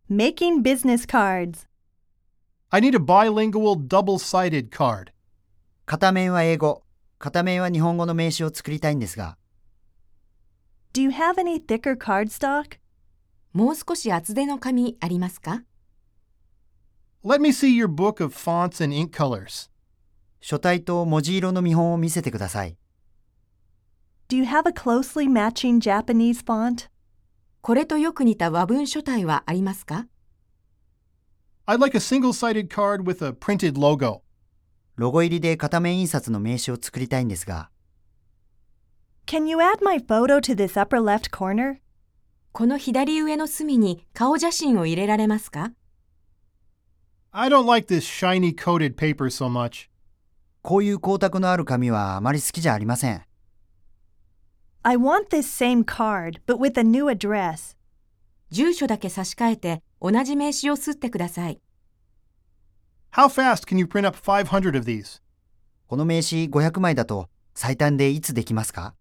Making business cards. I need a bilingual double-sided card. 片面は英語、片面は日本語の名刺を作りたいんですが。 Do you have any thicker cardstock? もう少し厚手の紙ありますか？ Let me see your book of fonts and ink colors. 書体と文字色の見本を見せてください。 Do you have a closely matching Japanese font? これとよく似た和文書体はありますか？ I'd like a single-sided card with a printed logo. ロゴ入りで片面印刷の名刺を作りたいんですが。 Can you add my photo to this upper left corner? この左上の隅に顔写真を入れられますか？ I don't like this shiny coated paper so much. こういう光沢のある紙はあまり好きじゃありません。 I want this same card, but with a new address. 住所だけ差し替えて同じ名刺を刷ってください。 How fast can you print up 500 of these? この名刺500枚だと最短でいつできますか？